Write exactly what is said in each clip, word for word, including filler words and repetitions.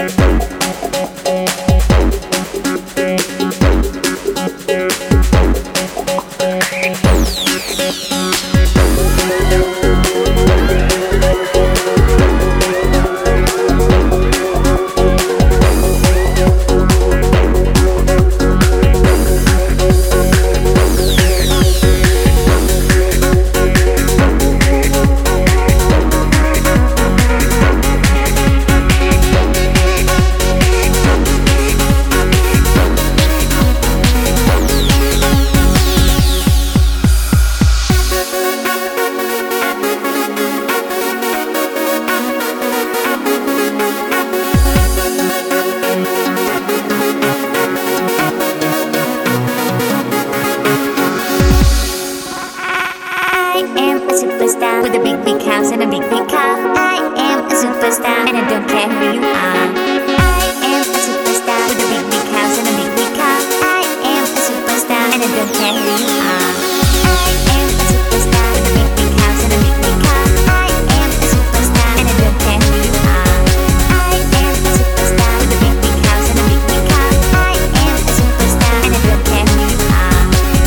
Superstar with a big, big house and a big, big car. I am a superstar and I don't care who you are. I am a superstar with a big, big house and a big, big car. I am a superstar and I don't care who you are. I am a superstar with a big, big house and a big, big car. I am a superstar and I don't care who you are. I am a superstar with a big, big house and a big, big car. I am a superstar and I don't care who you are.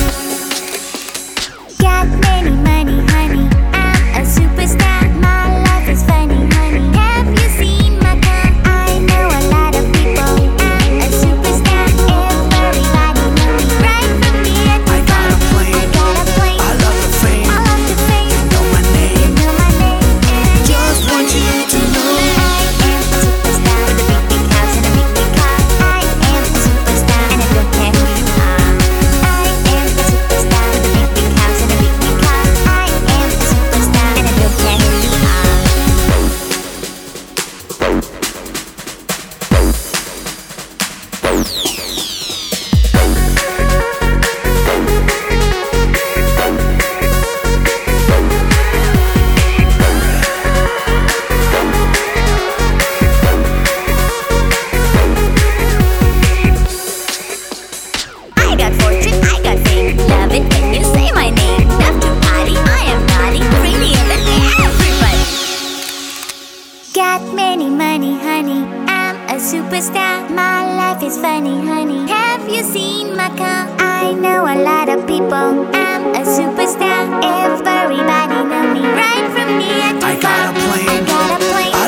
Got many money, honey. I'm a superstar. My life is funny, honey. Have you seen my car? I know a lot of people. I'm a superstar. Everybody know me. Right from the end. I got a plane. I got a plane. I love the fame. I love the fame. You know my name. You know my name. And Just want you to know I am a superstar with a big, big house and a big, big car. I am a superstar and I don't care who you are. I am a superstar with a big, big house and a big, big car. I am a superstar and I don't care who you are. I got fortune, I got fame. Love it when you say my name. Love to party, I am naughty, prettier than everybody. Got many money, honey. I'm a superstar. My life is funny, honey. Have you seen my car? I know a lot of people. I'm a superstar. Everybody know me. Right from the end to I got a far. plane. I got a plane.